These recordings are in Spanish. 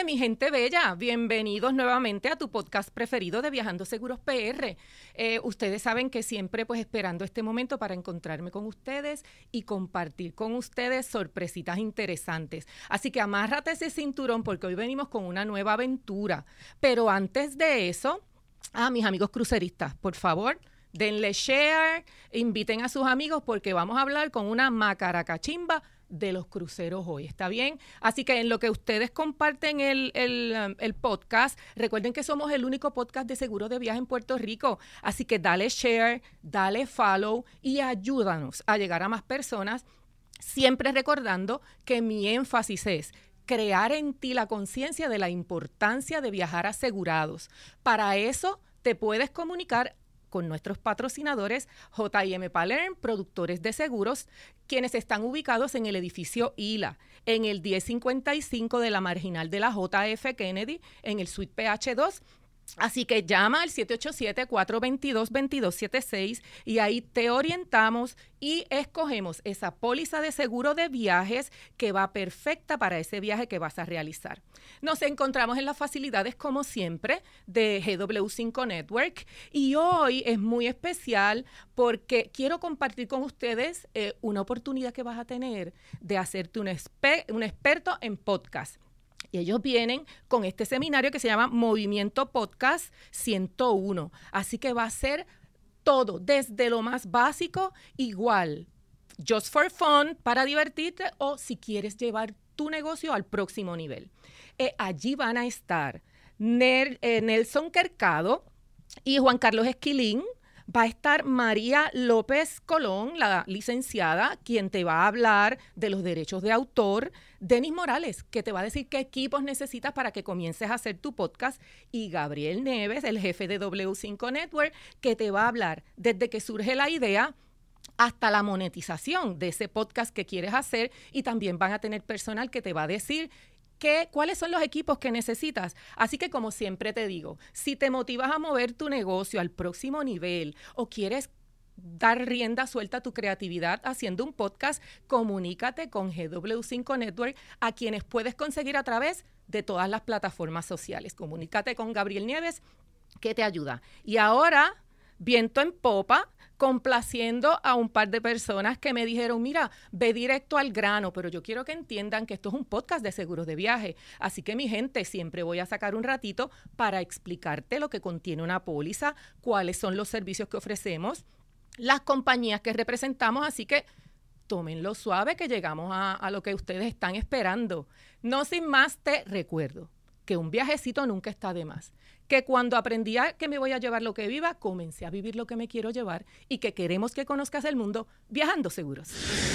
Hola, mi gente bella, bienvenidos nuevamente a tu podcast preferido de Viajando Seguros PR. Ustedes saben que siempre pues esperando este momento para encontrarme con ustedes y compartir con ustedes sorpresitas interesantes. Así que amárrate ese cinturón porque hoy venimos con una nueva aventura. Pero antes de eso, mis amigos cruceristas, por favor, denle share, inviten a sus amigos porque vamos a hablar con una macaracachimba de los cruceros hoy, ¿está bien? Así que en lo que ustedes comparten el podcast, recuerden que somos el único podcast de seguro de viaje en Puerto Rico, así que dale share, dale follow y ayúdanos a llegar a más personas, siempre recordando que mi énfasis es crear en ti la conciencia de la importancia de viajar asegurados. Para eso te puedes comunicar con nuestros patrocinadores J&M Palerm, productores de seguros, quienes están ubicados en el edificio ILA, en el 1055 de la Marginal de la JF Kennedy, en el Suite PH2. Así que llama al 787-422-2276 y ahí te orientamos y escogemos esa póliza de seguro de viajes que va perfecta para ese viaje que vas a realizar. Nos encontramos en las facilidades, como siempre, de GW5 Network y hoy es muy especial porque quiero compartir con ustedes una oportunidad que vas a tener de hacerte un experto en podcast. Y ellos vienen con este seminario que se llama Movimiento Podcast 101. Así que va a ser todo, desde lo más básico, igual, just for fun, para divertirte, o si quieres llevar tu negocio al próximo nivel. Allí van a estar Nelson Quercado y Juan Carlos Esquilín. Va a estar María López Colón, la licenciada, quien te va a hablar de los derechos de autor. Denis Morales, que te va a decir qué equipos necesitas para que comiences a hacer tu podcast. Y Gabriel Neves, el jefe de W5 Network, que te va a hablar desde que surge la idea hasta la monetización de ese podcast que quieres hacer. Y también van a tener personal que te va a decir cuáles son los equipos que necesitas. Así que, como siempre te digo, si te motivas a mover tu negocio al próximo nivel o quieres dar rienda suelta a tu creatividad haciendo un podcast, comunícate con GW5 Network, a quienes puedes conseguir a través de todas las plataformas sociales. Comunícate con Gabriel Nieves, que te ayuda. Y ahora, viento en popa, complaciendo a un par de personas que me dijeron, mira, ve directo al grano, pero yo quiero que entiendan que esto es un podcast de seguros de viaje. Así que, mi gente, siempre voy a sacar un ratito para explicarte lo que contiene una póliza, cuáles son los servicios que ofrecemos, las compañías que representamos, así que tómenlo suave que llegamos a lo que ustedes están esperando. No sin más, te recuerdo que un viajecito nunca está de más, que cuando aprendí a que me voy a llevar lo que viva, comencé a vivir lo que me quiero llevar y que queremos que conozcas el mundo viajando seguros.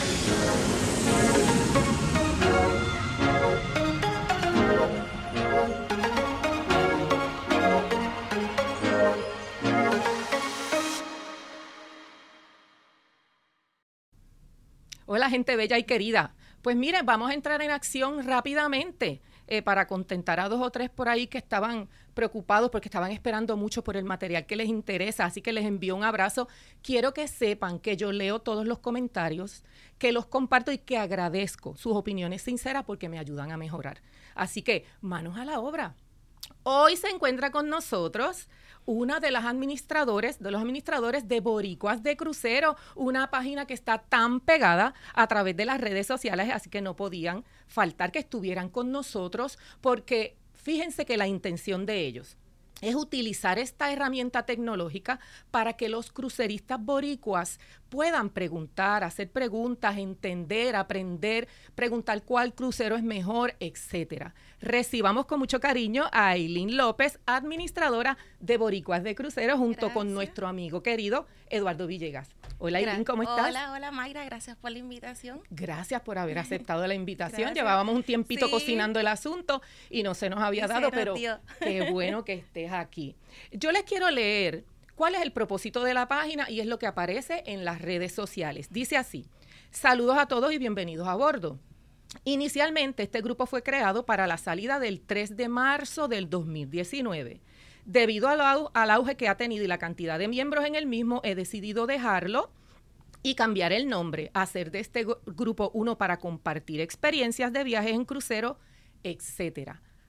Hola, gente bella y querida. Pues miren, vamos a entrar en acción rápidamente para contentar a 2 o 3 por ahí que estaban preocupados porque estaban esperando mucho por el material que les interesa. Así que les envío un abrazo. Quiero que sepan que yo leo todos los comentarios, que los comparto y que agradezco sus opiniones sinceras porque me ayudan a mejorar. Así que manos a la obra. Hoy se encuentra con nosotros una de los administradores de Boricuas de Crucero, una página que está tan pegada a través de las redes sociales, así que no podían faltar que estuvieran con nosotros, porque fíjense que la intención de ellos es utilizar esta herramienta tecnológica para que los cruceristas boricuas puedan preguntar, hacer preguntas, entender, aprender, preguntar cuál crucero es mejor, etcétera. Recibamos con mucho cariño a Aileen López, administradora de Boricuas de Crucero, junto con nuestro amigo querido Eduardo Villegas. Hola, Aileen, ¿cómo estás? Hola Mayra, gracias por la invitación. Gracias por haber aceptado la invitación. Llevábamos un tiempito cocinando el asunto y no se nos había dado, pero qué bueno que estés aquí. Yo les quiero leer cuál es el propósito de la página y es lo que aparece en las redes sociales. Dice así: saludos a todos y bienvenidos a bordo. Inicialmente, este grupo fue creado para la salida del 3 de marzo del 2019. Debido al auge que ha tenido y la cantidad de miembros en el mismo, he decidido dejarlo y cambiar el nombre, hacer de este grupo uno para compartir experiencias de viajes en crucero, etcétera.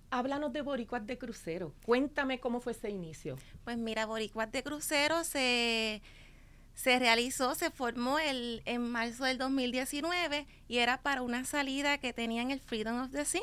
Háblanos de Boricuas de Crucero. Cuéntame cómo fue ese inicio. Pues mira, Boricuas de Crucero se realizó, se formó en marzo del 2019 y era para una salida que tenía en el Freedom of the Sea.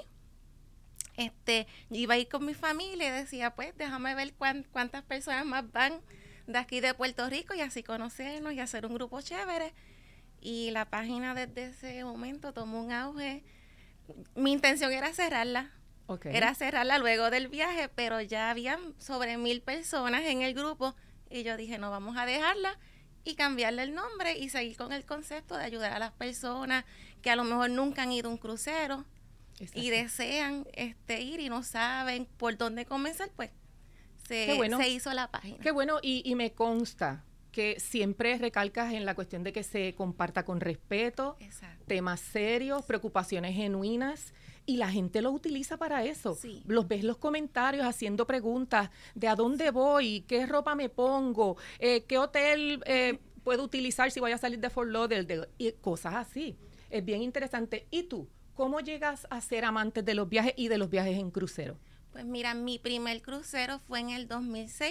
Yo iba a ir con mi familia y decía, pues déjame ver cuántas personas más van de aquí de Puerto Rico y así conocernos y hacer un grupo chévere. Y la página desde ese momento tomó un auge. Mi intención era cerrarla. Okay. Era cerrarla luego del viaje, pero ya habían sobre 1,000 personas en el grupo y yo dije, no, vamos a dejarla y cambiarle el nombre y seguir con el concepto de ayudar a las personas que a lo mejor nunca han ido a un crucero. Exacto. Y desean ir y no saben por dónde comenzar, pues se hizo la página. Qué bueno, y me consta que siempre recalcas en la cuestión de que se comparta con respeto, exacto, temas serios, preocupaciones genuinas, y la gente lo utiliza para eso. Sí. Los ves los comentarios haciendo preguntas de a dónde voy, qué ropa me pongo, qué hotel puedo utilizar si voy a salir de Fort Lauderdale, y cosas así. Es bien interesante. ¿Y tú? ¿Cómo llegas a ser amante de los viajes y de los viajes en crucero? Pues mira, mi primer crucero fue en el 2006.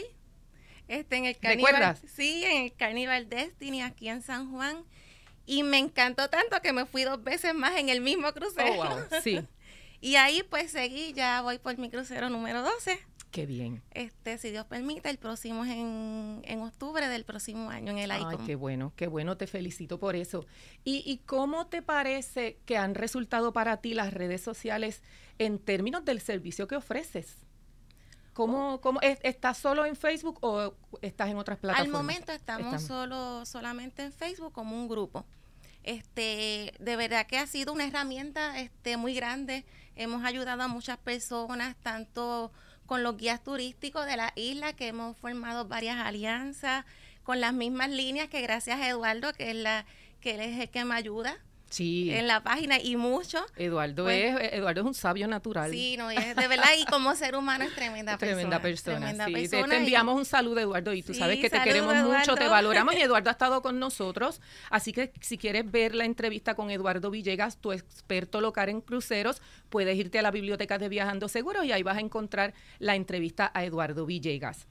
En el Carnival, ¿recuerdas? Sí, en el Carnival Destiny, aquí en San Juan. Y me encantó tanto que me fui 2 veces más en el mismo crucero. Oh, wow, sí. Y ahí pues seguí, ya voy por mi crucero número 12. Qué bien. Si Dios permite, el próximo es en octubre del próximo año en el ICOM. Ay, qué bueno, te felicito por eso. ¿Y cómo te parece que han resultado para ti las redes sociales en términos del servicio que ofreces? ¿Cómo estás solo en Facebook o estás en otras plataformas? Al momento estamos solamente en Facebook como un grupo. De verdad que ha sido una herramienta muy grande. Hemos ayudado a muchas personas, tanto con los guías turísticos de la isla, que hemos formado varias alianzas, con las mismas líneas que gracias a Eduardo, que él es el que me ayuda. Sí. En la página y mucho. Eduardo es un sabio natural. Sí, no, es de verdad, y como ser humano es tremenda persona. Tremenda persona. Te enviamos un saludo, Eduardo, y tú sabes que te queremos Eduardo. Mucho, te valoramos, y Eduardo ha estado con nosotros, así que si quieres ver la entrevista con Eduardo Villegas, tu experto local en cruceros, puedes irte a la biblioteca de Viajando Seguros y ahí vas a encontrar la entrevista a Eduardo Villegas.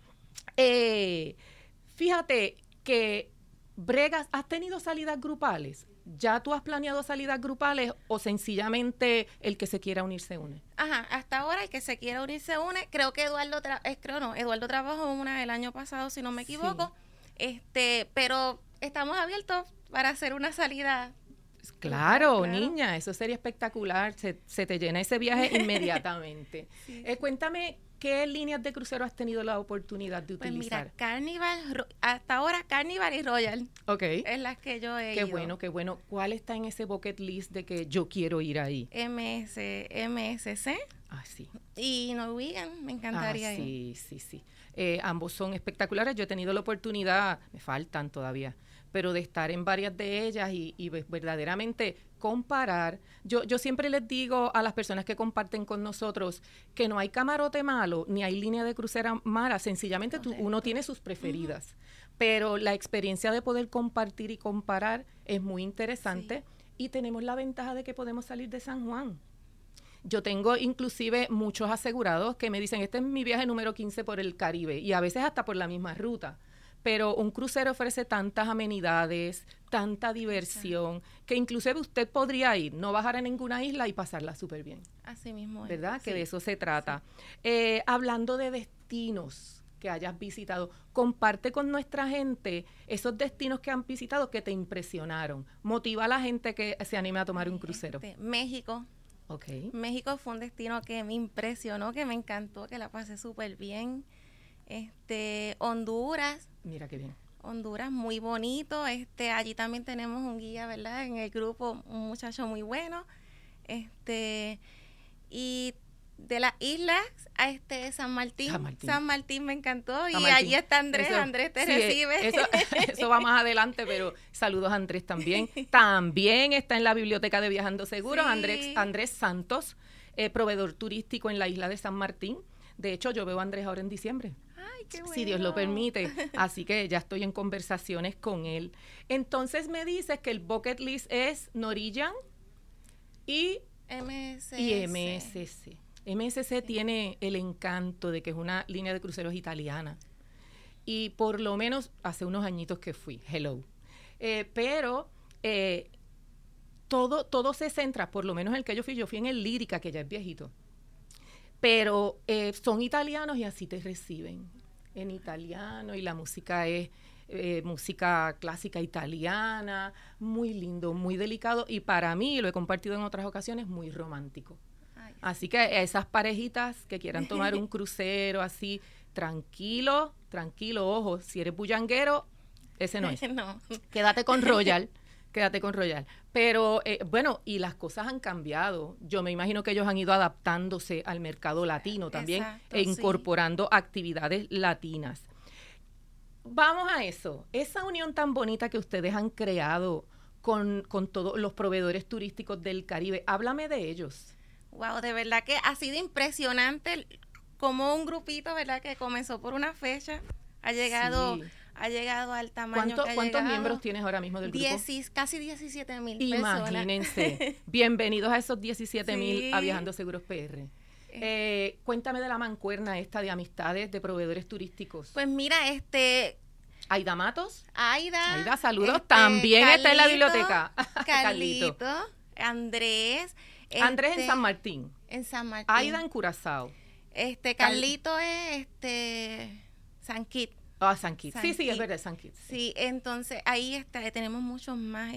Fíjate que ¿has tenido salidas grupales? ¿Ya tú has planeado salidas grupales o sencillamente el que se quiera unir se une? Ajá, hasta ahora el que se quiera unir se une. Creo que Eduardo trabajó una el año pasado, si no me equivoco. Sí. Pero estamos abiertos para hacer una salida. Claro, niña, eso sería espectacular. Se te llena ese viaje inmediatamente. Sí. Cuéntame, ¿qué líneas de crucero has tenido la oportunidad de utilizar? Mira, Carnival, hasta ahora Carnival y Royal. Ok. Es las que yo he ido. Qué bueno. ¿Cuál está en ese bucket list de que yo quiero ir ahí? MSC. Ah, sí. Y Norwegian, me encantaría ir. Sí. Ambos son espectaculares. Yo he tenido la oportunidad, me faltan todavía, pero de estar en varias de ellas y verdaderamente comparar. Yo siempre les digo a las personas que comparten con nosotros que no hay camarote malo, ni hay línea de crucero mala, sencillamente uno tiene sus preferidas, pero la experiencia de poder compartir y comparar es muy interesante, y tenemos la ventaja de que podemos salir de San Juan. Yo tengo inclusive muchos asegurados que me dicen, este es mi viaje número 15 por el Caribe, y a veces hasta por la misma ruta. Pero un crucero ofrece tantas amenidades, tanta diversión, que inclusive usted podría ir, no bajar a ninguna isla y pasarla súper bien. Así mismo es. ¿Verdad? Sí. Que de eso se trata. Sí. Hablando de destinos que hayas visitado, comparte con nuestra gente esos destinos que han visitado que te impresionaron. Motiva a la gente que se anime a tomar un crucero. México. Okay. México fue un destino que me impresionó, que me encantó, que la pasé súper bien. Honduras. Mira qué bien. Honduras, muy bonito. Allí también tenemos un guía, ¿verdad? En el grupo, un muchacho muy bueno. Y de las islas a San Martín. San Martín me encantó. Y allí está Andrés. Andrés te recibe. Eso va más adelante, pero saludos a Andrés también. También está en la biblioteca de Viajando Seguros. Sí. Andrés Santos, proveedor turístico en la isla de San Martín. De hecho, yo veo a Andrés ahora en diciembre. Ay, qué bueno. Si Dios lo permite. Así que ya estoy en conversaciones con él. Entonces me dices que el bucket list es Norwegian y MSC. Y MSC. MSC tiene el encanto de que es una línea de cruceros italiana. Y por lo menos hace unos añitos que fui, pero todo se centra, por lo menos el que yo fui en el Lírica, que ya es viejito. Pero son italianos y así te reciben en italiano, y la música es música clásica italiana, muy lindo, muy delicado, y para mí, lo he compartido en otras ocasiones, muy romántico. Ay, así que esas parejitas que quieran tomar un crucero así, tranquilo, ojo, si eres bullanguero, ese no es. No. Quédate con Royal. Pero, bueno, y las cosas han cambiado. Yo me imagino que ellos han ido adaptándose al mercado latino también. Exacto, e incorporando actividades latinas. Vamos a eso. Esa unión tan bonita que ustedes han creado con todos los proveedores turísticos del Caribe. Háblame de ellos. Wow, de verdad que ha sido impresionante como un grupito, ¿verdad? Que comenzó por una fecha, ha llegado al tamaño que ha ¿Cuántos miembros tienes ahora mismo del grupo? Casi 17,000 personas. Imagínense. Bienvenidos a esos 17,000 a Viajando Seguros PR. Cuéntame de la mancuerna esta de amistades de proveedores turísticos. Pues mira, Aida Matos. Aida, saludos. También Carlito, está en la biblioteca. Carlito. Andrés. Andrés en San Martín. En San Martín. Aida en Curazao. Carlito es San Kitts. San Kitts. Sí, es verdad, San Kitts. Sí, entonces ahí tenemos muchos más,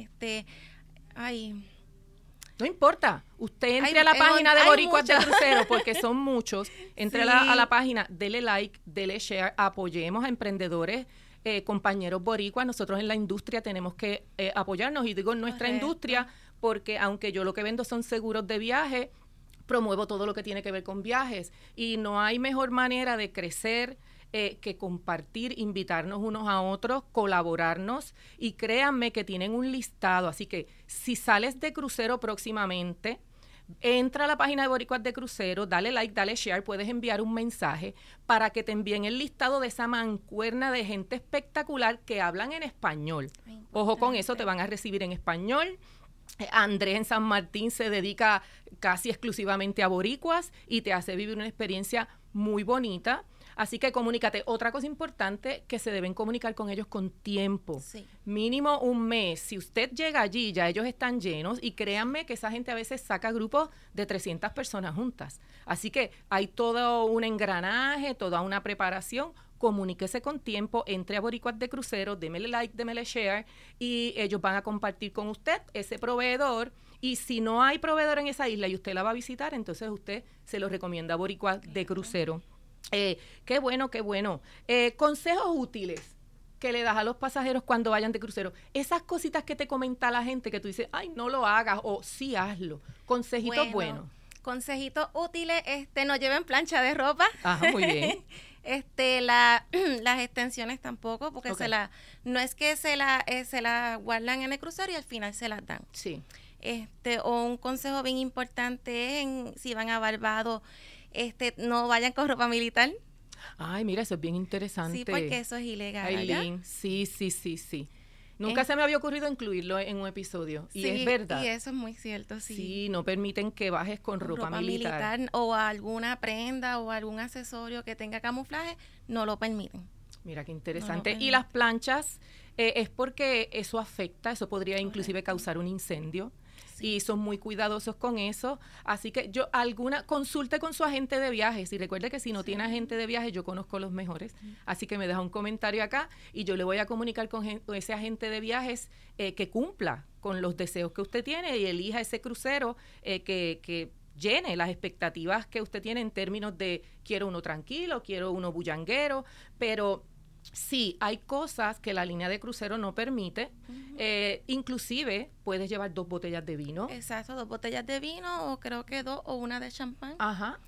No importa, usted entre a la página de Boricuas de Crucero, porque son muchos, entre a la página, dele like, dele share, apoyemos a emprendedores, compañeros boricuas. Nosotros en la industria tenemos que apoyarnos, y digo en nuestra industria, porque aunque yo lo que vendo son seguros de viaje, promuevo todo lo que tiene que ver con viajes, y no hay mejor manera de crecer que compartir, invitarnos unos a otros, colaborarnos, y créanme que tienen un listado. Así que si sales de crucero próximamente, entra a la página de Boricuas de Crucero, dale like, dale share, puedes enviar un mensaje para que te envíen el listado de esa mancuerna de gente espectacular que hablan en español. Ojo con eso, te van a recibir en español. Andrés en San Martín se dedica casi exclusivamente a boricuas y te hace vivir una experiencia muy bonita. Así que comunícate. Otra cosa importante, que se deben comunicar con ellos con tiempo. Sí. Mínimo un mes. Si usted llega allí, ya ellos están llenos, y créanme que esa gente a veces saca grupos de 300 personas juntas. Así que hay todo un engranaje, toda una preparación. Comuníquese con tiempo, entre a Boricuas de Crucero, démele like, démele share, y ellos van a compartir con usted ese proveedor. Y si no hay proveedor en esa isla y usted la va a visitar, entonces usted se lo recomienda a Boricuas de Crucero. Qué bueno. Consejos útiles que le das a los pasajeros cuando vayan de crucero. Esas cositas que te comenta la gente que tú dices, ay, no lo hagas, o sí hazlo. Consejitos buenos. Consejitos útiles, no lleven plancha de ropa. Ajá, muy bien. Las extensiones tampoco, porque no es que se la guardan en el crucero y al final se las dan. Sí. O un consejo bien importante es, si van a Barbados, no vayan con ropa militar. Ay, mira, eso es bien interesante. Sí, porque eso es ilegal. Aileen, sí. Nunca se me había ocurrido incluirlo en un episodio. Y es verdad. Y eso es muy cierto, sí. Sí, no permiten que bajes con ropa militar. O alguna prenda o algún accesorio que tenga camuflaje, no lo permiten. Mira, qué interesante. Y las planchas, es porque eso afecta, podría inclusive causar un incendio. Sí. Y son muy cuidadosos con eso. Así que consulte con su agente de viajes, y recuerde que si no tiene agente de viajes, yo conozco los mejores. Así que me deja un comentario acá y yo le voy a comunicar con ese agente de viajes que cumpla con los deseos que usted tiene y elija ese crucero que llene las expectativas que usted tiene en términos de quiero uno tranquilo, quiero uno bullanguero, pero sí, hay cosas que la línea de crucero no permite. Inclusive puedes llevar 2 botellas de vino. Exacto, 2 botellas de vino, o creo que 2, o una de champán. Ajá.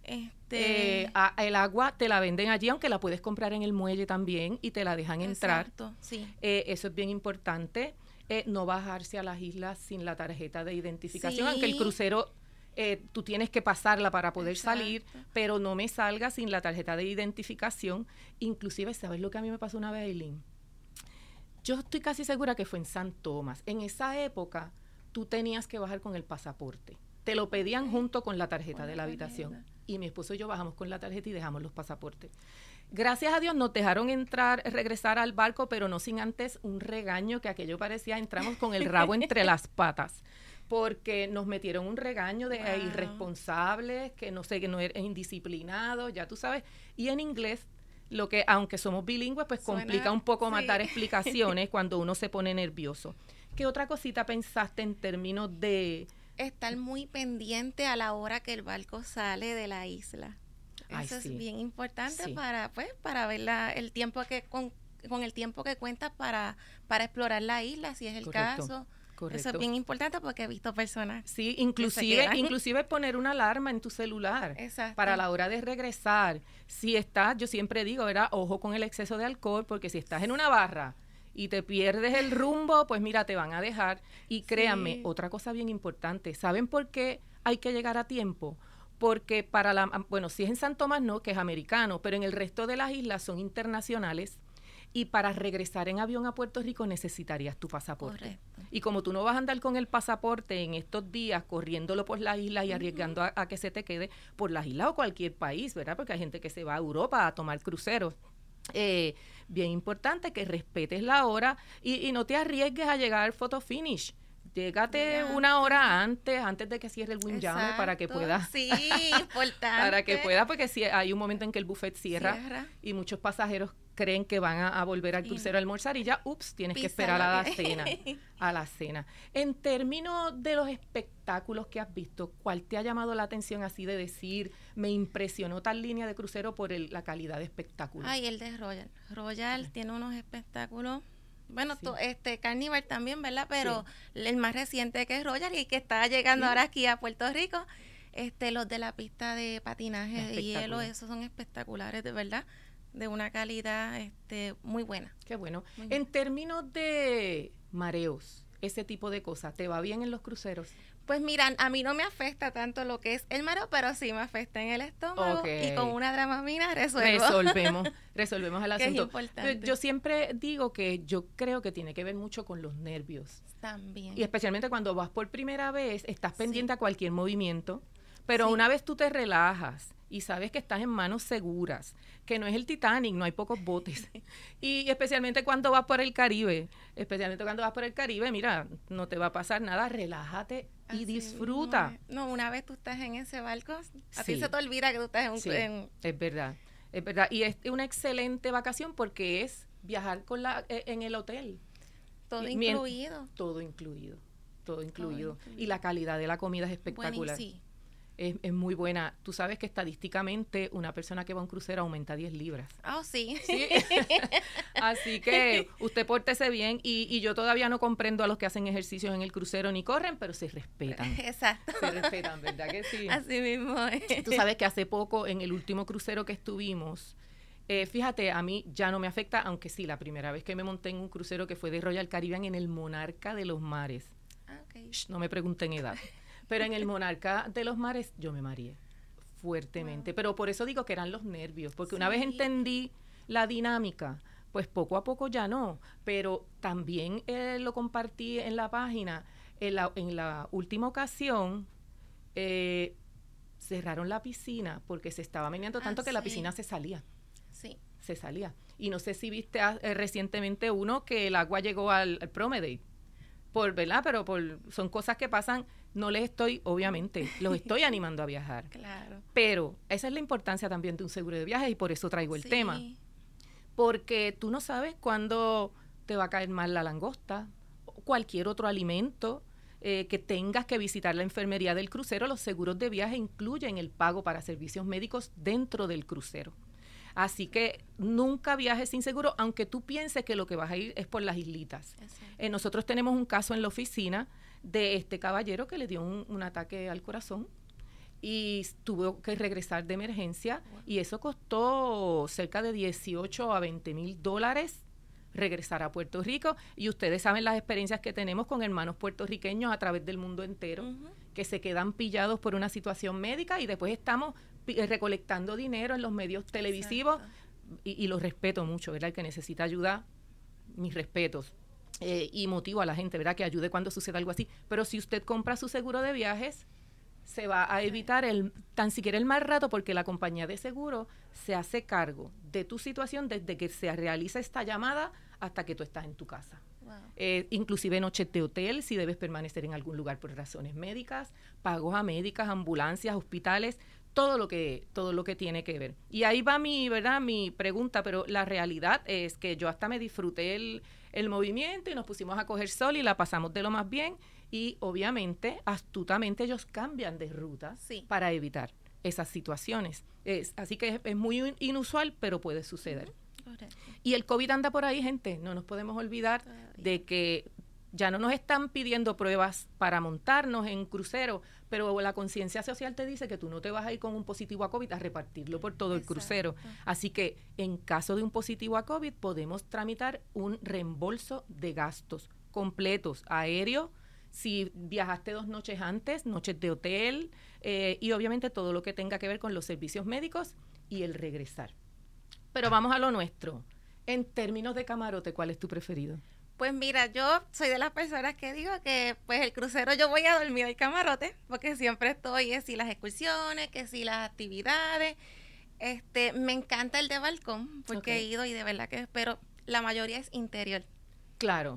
El agua te la venden allí, aunque la puedes comprar en el muelle también y te la dejan entrar. Exacto, sí. Eso es bien importante. No bajarse a las islas sin la tarjeta de identificación, aunque el crucero tú tienes que pasarla para poder salir, pero no me salga sin la tarjeta de identificación. Inclusive, ¿sabes lo que a mí me pasó una vez, Aileen? Yo estoy casi segura que fue en San Tomás. En esa época, tú tenías que bajar con el pasaporte. Te lo pedían junto con la tarjeta de la habitación. y mi esposo y yo bajamos con la tarjeta y dejamos los pasaportes. Gracias a Dios nos dejaron regresar al barco, pero no sin antes un regaño, que aquello parecía, entramos con el rabo entre las patas, porque nos metieron un regaño de irresponsables, que no sé, que no eres indisciplinado, ya tú sabes, y en inglés, lo que, aunque somos bilingües, pues complica un poco más dar explicaciones cuando uno se pone nervioso. ¿Qué otra cosita pensaste en términos de...? Estar muy pendiente a la hora que el barco sale de la isla. Eso es bien importante para ver el tiempo que con el tiempo que cuentas para explorar la isla, si es el caso. Correcto. Eso es bien importante porque he visto personas. Sí, inclusive poner una alarma en tu celular. Exacto. Para la hora de regresar. Si estás, yo siempre digo, ¿verdad? Ojo con el exceso de alcohol, porque si estás en una barra y te pierdes el rumbo, pues mira, te van a dejar. Y créanme, otra cosa bien importante, ¿saben por qué hay que llegar a tiempo? Porque si es en San Tomás no, que es americano, pero en el resto de las islas son internacionales, y para regresar en avión a Puerto Rico necesitarías tu pasaporte. Correcto. Y como tú no vas a andar con el pasaporte en estos días corriéndolo por las islas y arriesgando a que se te quede por las islas o cualquier país, ¿verdad? Porque hay gente que se va a Europa a tomar cruceros. Bien importante que respetes la hora y no te arriesgues a llegar photo finish. Llégate una hora antes de que cierre el Windjammer para que puedas. Sí, importante. Para que puedas, porque si hay un momento en que el buffet cierra. Y muchos pasajeros creen que van a volver al crucero a almorzar y ya, tienes que esperar a la cena. En términos de los espectáculos que has visto, ¿cuál te ha llamado la atención así de decir, me impresionó tal línea de crucero por la calidad de espectáculo? Ay, el de Royal. Royal tiene unos espectáculos. Bueno, Carnival también, ¿verdad? Pero el más reciente que es Royal y que está llegando ahora aquí a Puerto Rico, los de la pista de patinaje de hielo, esos son espectaculares, de verdad, de una calidad muy buena. Qué bueno. En términos de mareos, ese tipo de cosas, ¿te va bien en los cruceros? Pues mira, a mí no me afecta tanto lo que es el mareo, pero sí me afecta en el estómago y con una Dramamine resolvemos el asunto. Que es importante. Yo siempre digo que yo creo que tiene que ver mucho con los nervios. También. Y especialmente cuando vas por primera vez, estás pendiente a cualquier movimiento, pero una vez tú te relajas y sabes que estás en manos seguras, que no es el Titanic, no hay pocos botes. Y especialmente cuando vas por el Caribe, mira, no te va a pasar nada, relájate y disfruta. No, una vez tú estás en ese barco, a ti se te olvida que tú estás en es verdad. Y es una excelente vacación porque es viajar en el hotel. Todo incluido. Todo incluido. Y la calidad de la comida es espectacular. Es muy buena. Tú sabes que estadísticamente una persona que va a un crucero aumenta 10 libras. Sí. Así que usted pórtese bien y yo todavía no comprendo a los que hacen ejercicios en el crucero ni corren, pero se respetan. Exacto. Se respetan, ¿verdad que sí? Así mismo es. Tú sabes que hace poco, en el último crucero que estuvimos, fíjate, a mí ya no me afecta, aunque sí, la primera vez que me monté en un crucero que fue de Royal Caribbean en el Monarca de los Mares. No me pregunten edad. Pero en el Monarca de los Mares yo me mareé fuertemente. Pero por eso digo que eran los nervios, porque una vez entendí la dinámica, pues poco a poco ya no. Pero también lo compartí en la página. En la última ocasión cerraron la piscina porque se estaba meneando tanto que la piscina se salía. Sí. Se salía. Y no sé si viste recientemente uno que el agua llegó al Promenade. ¿Verdad? Pero son cosas que pasan. No les obviamente, los estoy animando a viajar. Claro. Pero esa es la importancia también de un seguro de viaje y por eso traigo el tema. Porque tú no sabes cuándo te va a caer mal la langosta o cualquier otro alimento que tengas que visitar la enfermería del crucero. Los seguros de viaje incluyen el pago para servicios médicos dentro del crucero. Así que nunca viajes sin seguro, aunque tú pienses que lo que vas a ir es por las islitas. Nosotros tenemos un caso en la oficina de este caballero que le dio un ataque al corazón y tuvo que regresar de emergencia y eso costó cerca de 18 a 20 mil dólares regresar a Puerto Rico. Y ustedes saben las experiencias que tenemos con hermanos puertorriqueños a través del mundo entero, que se quedan pillados por una situación médica y después estamos recolectando dinero en los medios televisivos y los respeto mucho, ¿verdad? El que necesita ayuda, mis respetos. Y motivo a la gente, ¿verdad? Que ayude cuando suceda algo así. Pero si usted compra su seguro de viajes, se va a evitar tan siquiera el mal rato, porque la compañía de seguro se hace cargo de tu situación desde que se realiza esta llamada hasta que tú estás en tu casa. Wow. Inclusive noches de hotel, si debes permanecer en algún lugar por razones médicas, pagos a médicas, ambulancias, hospitales, todo lo que tiene que ver. Y ahí va mi pregunta, pero la realidad es que yo hasta me disfruté el movimiento y nos pusimos a coger sol y la pasamos de lo más bien, y obviamente, astutamente ellos cambian de ruta para evitar esas situaciones. Así que es muy inusual, pero puede suceder. Correcto. Y el COVID anda por ahí, gente, no nos podemos olvidar de que ya no nos están pidiendo pruebas para montarnos en crucero, pero la conciencia social te dice que tú no te vas a ir con un positivo a COVID a repartirlo por todo el crucero. Así que en caso de un positivo a COVID podemos tramitar un reembolso de gastos completos, aéreo, si viajaste 2 noches antes, noches de hotel, y obviamente todo lo que tenga que ver con los servicios médicos y el regresar. Pero vamos a lo nuestro. En términos de camarote, ¿cuál es tu preferido? Pues mira, yo soy de las personas que digo que pues el crucero yo voy a dormir al camarote, porque siempre estoy, que si las excursiones, que si las actividades. Me encanta el de balcón, porque he ido y de verdad que, pero la mayoría es interior. Claro.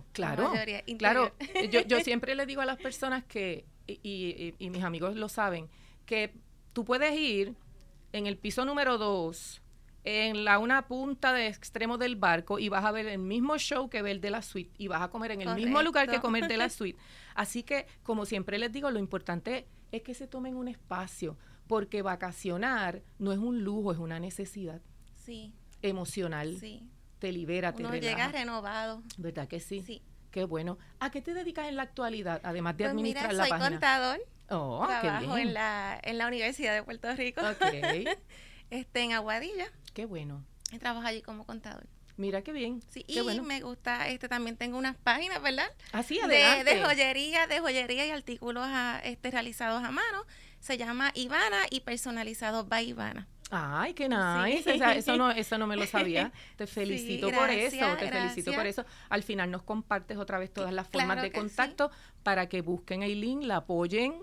Yo siempre le digo a las personas que, y mis amigos lo saben, que tú puedes ir en el piso número 2, en una punta de extremo del barco, y vas a ver el mismo show que ver de la suite, y vas a comer en el mismo lugar que comer de la suite. Así que, como siempre les digo, lo importante es que se tomen un espacio, porque vacacionar no es un lujo, es una necesidad emocional. Sí. Te libera, te relaja. Llega renovado. ¿Verdad que sí? Sí. Qué bueno. ¿A qué te dedicas en la actualidad, además de Pues administrar mira, la soy página? Contador. Trabajo qué bien. en la Universidad de Puerto Rico. Ok. En Aguadilla. Qué bueno. Y trabajo allí como contador. Mira qué bien. Sí, qué y bueno. me gusta, también tengo unas páginas, ¿verdad? Así, adelante. De joyería y artículos realizados a mano. Se llama Ivana y personalizados by Ivana. Ay, qué nice. Sí. O sea, eso no me lo sabía. Te felicito por eso. Te felicito por eso. Al final nos compartes otra vez todas las formas de contacto para que busquen a Eileen, la apoyen.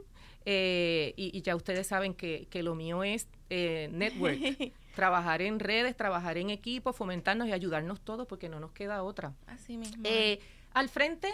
Y ya ustedes saben que lo mío es network. Trabajar en redes, trabajar en equipo, fomentarnos y ayudarnos todos, porque no nos queda otra. Así mismo. Al frente,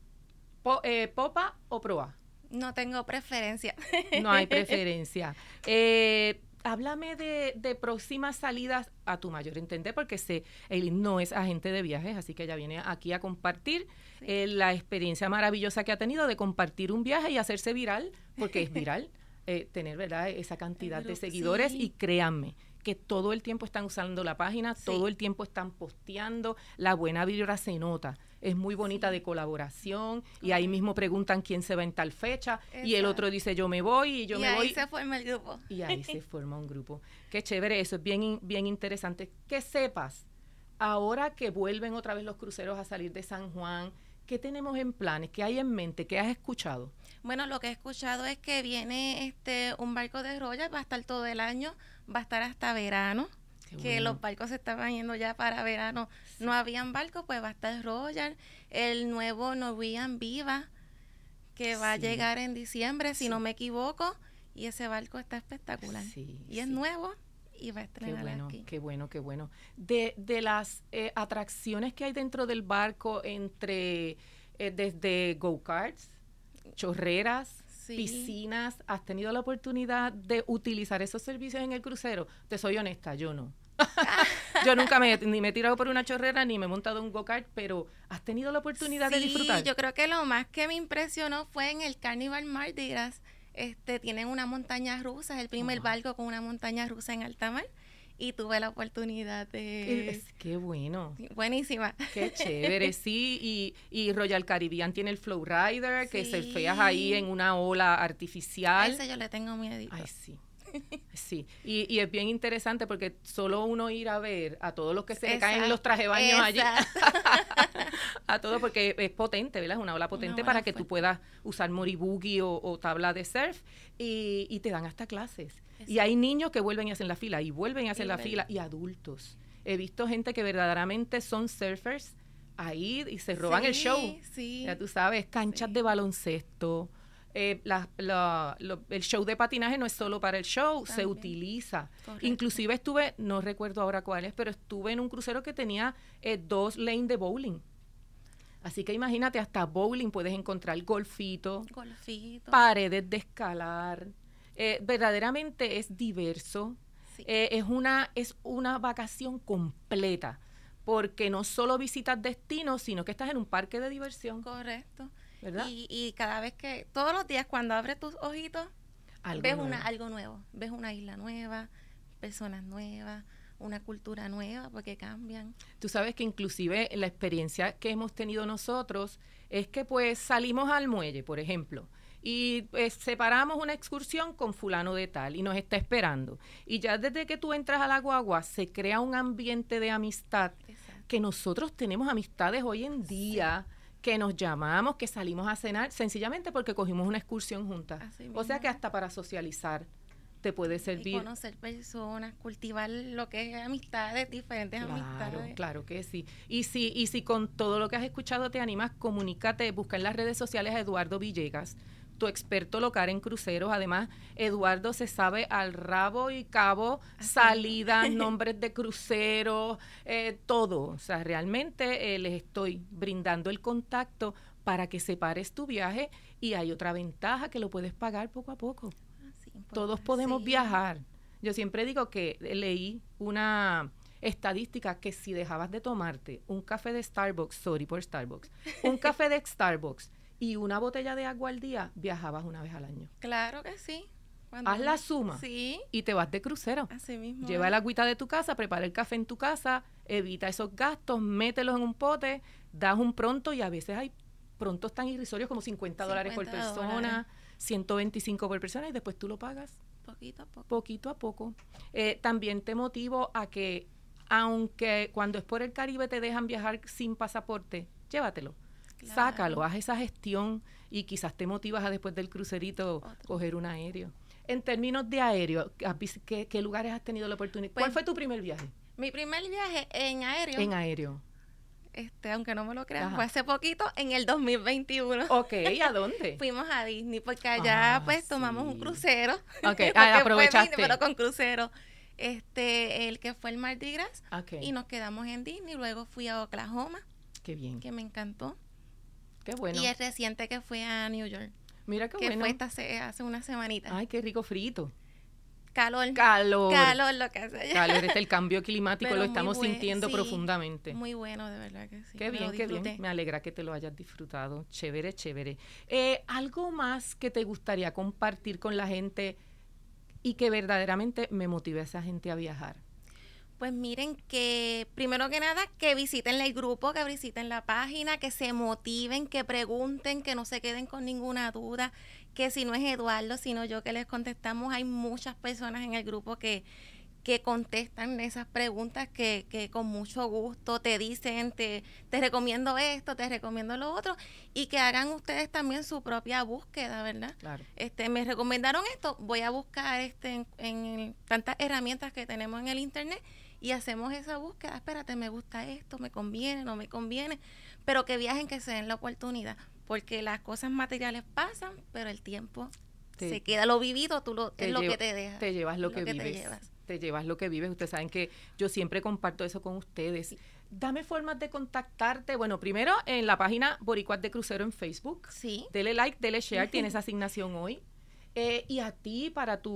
¿popa o proa? No tengo preferencia. No hay preferencia. Háblame de próximas salidas a tu mayor entender, porque Eileen no es agente de viajes, así que ella viene aquí a compartir la experiencia maravillosa que ha tenido de compartir un viaje y hacerse viral, porque es viral tener, ¿verdad?, esa cantidad de seguidores, y créanme que todo el tiempo están usando la página, todo el tiempo están posteando, la buena vibra se nota. Es muy bonita de colaboración, y ahí mismo preguntan quién se va en tal fecha. Exacto. Y el otro dice yo me voy y yo me voy. Y ahí se forma el grupo. Y ahí se forma un grupo. Qué chévere, eso es bien interesante. Que sepas, ahora que vuelven otra vez los cruceros a salir de San Juan, ¿qué tenemos en planes? ¿Qué hay en mente? ¿Qué has escuchado? Bueno, lo que he escuchado es que viene un barco de Royal, va a estar todo el año, va a estar hasta verano. Que los barcos se estaban yendo ya para verano, no habían barcos, pues va a estar Royal, el nuevo Norwegian Viva, que va a llegar en diciembre, si no me equivoco, y ese barco está espectacular. Y es nuevo y va a estrenar aquí. Qué bueno. De las atracciones que hay dentro del barco, desde go-karts, chorreras, piscinas, ¿has tenido la oportunidad de utilizar esos servicios en el crucero? Te soy honesta, yo no. Yo nunca ni me he tirado por una chorrera ni me he montado un go-kart, pero ¿has tenido la oportunidad de disfrutar? Yo creo que lo más que me impresionó fue en el Carnival Mardi Gras. Tienen una montaña rusa, es el primer barco con una montaña rusa en alta mar, y tuve la oportunidad de... Qué bueno. Buenísima. Qué chévere, sí. Y Royal Caribbean tiene el Flow Rider, que surfeas ahí en una ola artificial. Ese yo le tengo miedito. Ay, sí. Sí, y es bien interesante porque solo uno ir a ver a todos los que se le caen los traje baños allí, a todo, porque es potente, ¿verdad? Es una ola potente para que tú puedas usar moribugui o tabla de surf, y te dan hasta clases. Exacto. Y hay niños que vuelven y hacen la fila, y vuelven y hacen la fila, y adultos. He visto gente que verdaderamente son surfers ahí y se roban el show. Sí. Ya tú sabes, canchas de baloncesto, El show de patinaje no es solo para el show, se utiliza. Correcto. Inclusive estuve, no recuerdo ahora cuál es, pero estuve en un crucero que tenía 2 lanes de bowling. Así que imagínate, hasta bowling puedes encontrar, golfito. Paredes de escalar. Verdaderamente es diverso. Sí. Es una vacación completa, porque no solo visitas destinos, sino que estás en un parque de diversión. Correcto. ¿Verdad? Y cada vez todos los días cuando abres tus ojitos, ves algo nuevo. Ves una isla nueva, personas nuevas, una cultura nueva, porque cambian. Tú sabes que inclusive la experiencia que hemos tenido nosotros es que pues salimos al muelle, por ejemplo, y separamos una excursión con fulano de tal y nos está esperando. Y ya desde que tú entras a la guagua se crea un ambiente de amistad. Exacto. Que nosotros tenemos amistades hoy en día. Sí. Que nos llamamos, que salimos a cenar, sencillamente porque cogimos una excursión juntas. O sea que hasta para socializar te puede servir. Y conocer personas, cultivar lo que es amistades, diferentes amistades. Claro que sí. Y si con todo lo que has escuchado te animas, comunícate, busca en las redes sociales a Eduardo Villegas, tu experto local en cruceros. Además, Eduardo se sabe al rabo y cabo, salidas, nombres de cruceros, todo. O sea, realmente les estoy brindando el contacto para que separes tu viaje, y hay otra ventaja, que lo puedes pagar poco a poco. Todos podemos viajar. Yo siempre digo que leí una estadística que si dejabas de tomarte un café de Starbucks, un café de Starbucks y una botella de agua al día, viajabas una vez al año. Claro que sí. Haz la suma, sí, y te vas de crucero. Así mismo. Lleva el agüita de tu casa, prepara el café en tu casa, evita esos gastos, mételos en un pote, das un pronto, y a veces hay prontos tan irrisorios como $50 por persona, $125 por persona, y después tú lo pagas. Poquito a poco. También te motivo a que, aunque cuando es por el Caribe te dejan viajar sin pasaporte, llévatelo. Claro. Sácalo, haz esa gestión, y quizás te motivas a después del crucerito coger un aéreo. En términos de aéreo, ¿qué lugares has tenido la oportunidad? Pues, ¿cuál fue tu primer viaje? Mi primer viaje en aéreo. En aéreo. Aunque no me lo creas, fue hace poquito, en el 2021. Ok, ¿a dónde? Fuimos a Disney, porque allá tomamos un crucero. Ok, aprovechaste. Pero con crucero. El que fue el Mardi Gras. Okay. Y nos quedamos en Disney. Luego fui a Oklahoma. Qué bien. Que me encantó. Qué bueno. Y el reciente que fue a New York. Mira qué bueno. Que fue hace una semanita. Ay, qué rico frito. Calor lo que hace allá. Calor, el cambio climático lo estamos sintiendo profundamente. Muy bueno, de verdad que sí. Qué bien. Me alegra que te lo hayas disfrutado. Chévere. ¿Algo más que te gustaría compartir con la gente y que verdaderamente me motive a esa gente a viajar? Pues miren, que primero que nada, que visiten el grupo, que visiten la página, que se motiven, que pregunten, que no se queden con ninguna duda, que si no es Eduardo, sino yo que les contestamos. Hay muchas personas en el grupo que contestan esas preguntas, que con mucho gusto te dicen, te recomiendo esto, te recomiendo lo otro, y que hagan ustedes también su propia búsqueda, ¿verdad? Claro. Me recomendaron esto, voy a buscar en tantas herramientas que tenemos en el internet, y hacemos esa búsqueda. Espérate, me gusta esto, me conviene, no me conviene, pero que viajen, que se den la oportunidad, porque las cosas materiales pasan, pero el tiempo se queda. Lo vivido es lo que te deja. Te llevas lo que vives. Te llevas lo que vives. Ustedes saben que yo siempre comparto eso con ustedes. Sí. Dame formas de contactarte. Bueno, primero en la página Boricuas de Crucero en Facebook. Sí. Dele like, dele share, tienes asignación hoy. Y a ti,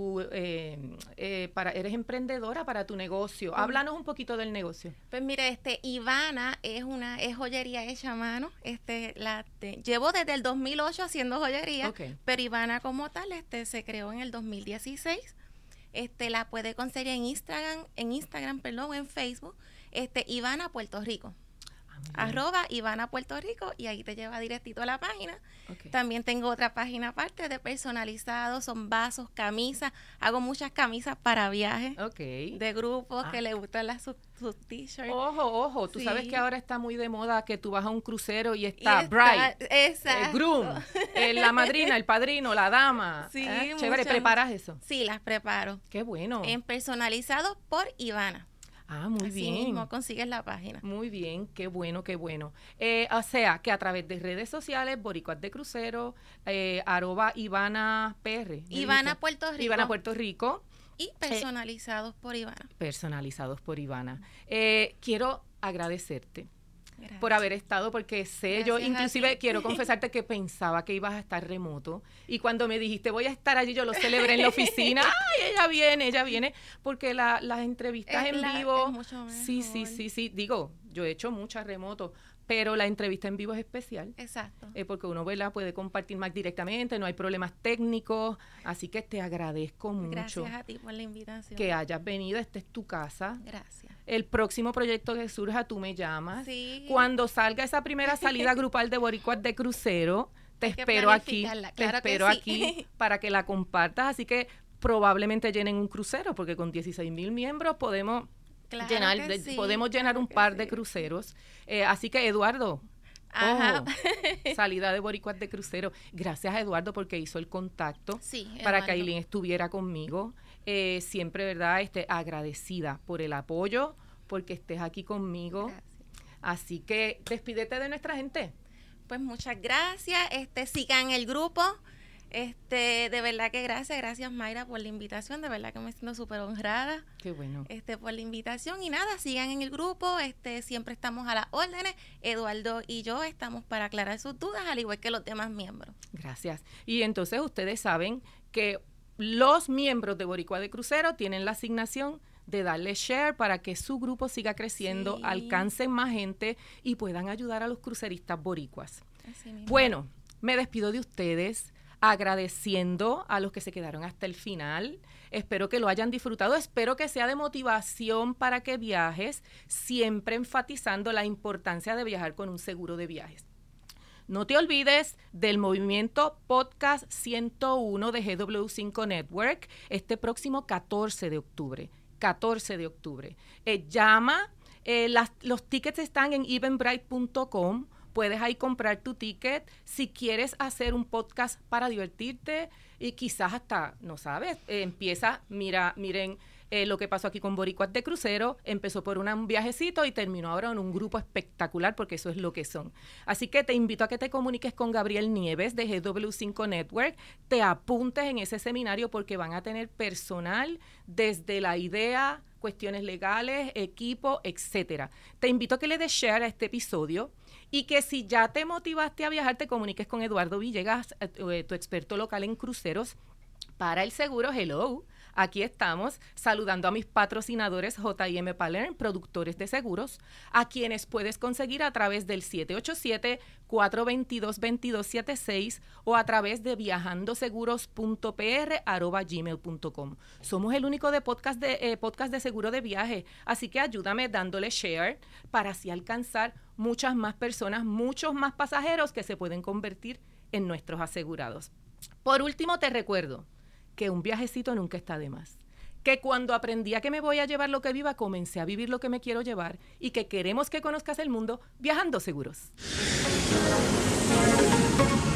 eres emprendedora para tu negocio. Háblanos un poquito del negocio. Pues mire, Ivana es joyería hecha a mano. Llevo desde el 2008 haciendo joyería, pero Ivana como tal se creó en el 2016. La puede conseguir en Instagram, en Facebook, Ivana Puerto Rico. @Ivana Puerto Rico, y ahí te lleva directito a la página. También tengo otra página aparte de personalizados, son vasos, camisas. Hago muchas camisas para viajes de grupos que les gustan sus t-shirts. Ojo, tú sabes que ahora está muy de moda que tú vas a un crucero y está bride, groom, la madrina, el padrino, la dama. Sí, chévere, ¿preparas eso? Sí, las preparo. Qué bueno. En personalizados por Ivana. Ah, muy Así bien. mismo consigues la página. Muy bien, qué bueno, qué bueno. O sea, que a través de redes sociales, Boricuas de Crucero, @Ivana PR. Ivana Puerto Rico. Ivana Puerto Rico. Y personalizados por Ivana. Personalizados por Ivana. Quiero agradecerte. Gracias. Por haber estado, porque yo inclusive quiero confesarte que pensaba que ibas a estar remoto, y cuando me dijiste voy a estar allí, yo lo celebré en la oficina. ¡Ay, ella viene! Porque las entrevistas en vivo, es mucho mejor. sí, digo, yo he hecho muchas remotos, pero la entrevista en vivo es especial. Exacto. Porque uno, ¿verdad?, puede compartir más directamente, no hay problemas técnicos, así que te agradezco mucho. Gracias a ti por la invitación. Que hayas venido, esta es tu casa. Gracias. El próximo proyecto que surja, tú me llamas. Sí. Cuando salga esa primera salida grupal de Boricuas de Crucero, te espero aquí. Claro, te espero aquí para que la compartas. Así que probablemente llenen un crucero, porque con 16,000 miembros podemos llenar un par de cruceros. Así que, Eduardo, salida de Boricuas de Crucero. Gracias a Eduardo porque hizo el contacto para que Ailín estuviera conmigo. Siempre, ¿verdad? Agradecida por el apoyo, porque estés aquí conmigo. Gracias. Así que despídete de nuestra gente. Pues muchas gracias. Sigan el grupo. De verdad que gracias Mayra por la invitación, de verdad que me siento súper honrada. Qué bueno. Por la invitación, y nada, sigan en el grupo, siempre estamos a las órdenes. Eduardo y yo estamos para aclarar sus dudas, al igual que los demás miembros. Gracias. Y entonces ustedes saben que los miembros de Boricua de Crucero tienen la asignación de darle share para que su grupo siga creciendo, alcancen más gente y puedan ayudar a los cruceristas boricuas. Así mismo. Bueno, me despido de ustedes, agradeciendo a los que se quedaron hasta el final. Espero que lo hayan disfrutado, espero que sea de motivación para que viajes, siempre enfatizando la importancia de viajar con un seguro de viajes. No te olvides del movimiento Podcast 101 de GW5 Network este próximo 14 de octubre. Llama, los tickets están en eventbrite.com. Puedes ahí comprar tu ticket. Si quieres hacer un podcast para divertirte y quizás hasta, no sabes, miren lo que pasó aquí con Boricuas de Crucero. Empezó por un viajecito y terminó ahora en un grupo espectacular, porque eso es lo que son. Así que te invito a que te comuniques con Gabriel Nieves de GW5 Network, te apuntes en ese seminario porque van a tener personal desde la idea, cuestiones legales, equipo, etcétera. Te invito a que le des share a este episodio y que si ya te motivaste a viajar, te comuniques con Eduardo Villegas, tu experto local en cruceros, para el seguro. Hello. Aquí estamos saludando a mis patrocinadores J&M Palerm, productores de seguros, a quienes puedes conseguir a través del 787-422-2276 o a través de viajandoseguros.pr@gmail.com. Somos el único podcast de seguro de viaje, así que ayúdame dándole share para así alcanzar muchas más personas, muchos más pasajeros que se pueden convertir en nuestros asegurados. Por último, te recuerdo que un viajecito nunca está de más. Que cuando aprendí a que me voy a llevar lo que viva, comencé a vivir lo que me quiero llevar, y que queremos que conozcas el mundo viajando seguros.